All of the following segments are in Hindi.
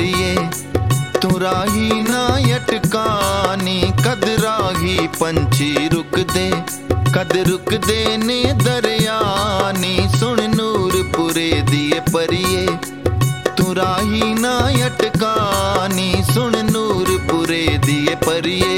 परिए तू राही ना अटकानी। कद राही पंछी रुक दे ने दरियानी। सुन नूरपुरे दिए परिए तू राही ना अटकानी। सुन नूरपुरे दिए परिए।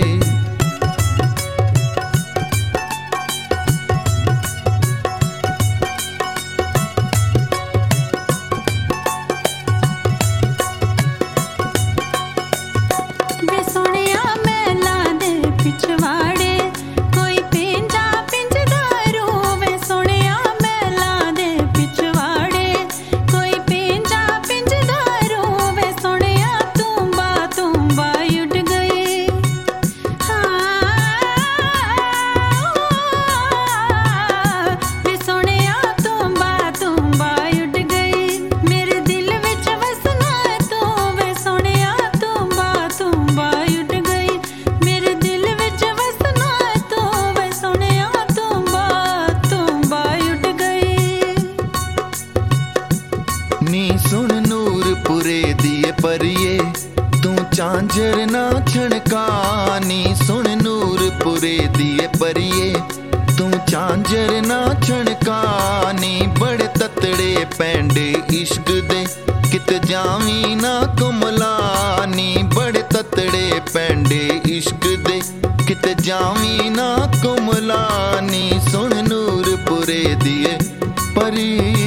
सुन नूरपुरे दिए परिए तू झांझर ना छणकानी। सुन नूरपुरे दिए परिए तू झांझर ना छणकानी। बड़े ततड़े पैंडे इश्क दे कित जावी ना कुमलानी। बड़े ततड़े पैंडे इश्क दे कित जावी ना कुमलानी। सुन नूरपुरे दिए परिए।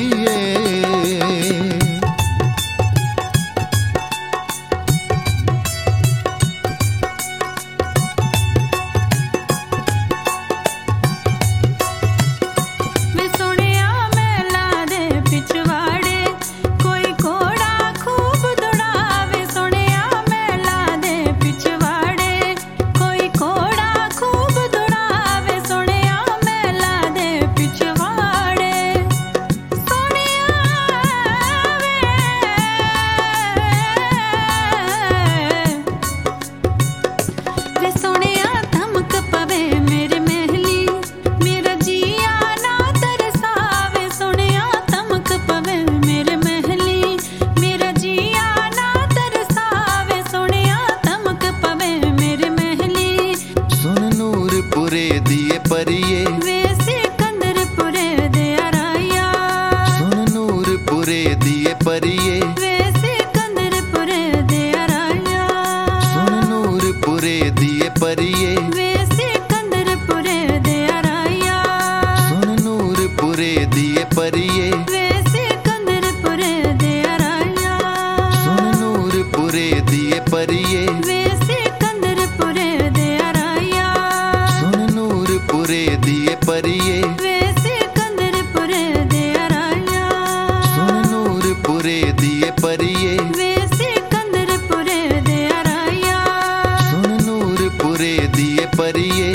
दिए परिए वे सिकंदरपुरे दे आराया। सुन नूरपुरे दिए परिए वे सिकंदरपुरे दे आराया। सुन नूरपुरे दिए परिए वे सिकंदरपुरे दे आराया। सुन नूरपुरे दिए परिए वे सिकंदरपुरे दे आराया। सुन नूरपुरे दिए परिए वे सिकंदरपुरे दे आराया। नूरपुरे दिए परिए वे सिकंदरपुरे दे आराया। सुन नूरपुरे दिए परिए वे सिकंदरपुरे दे आराया। सुन नूरपुरे दिए परिए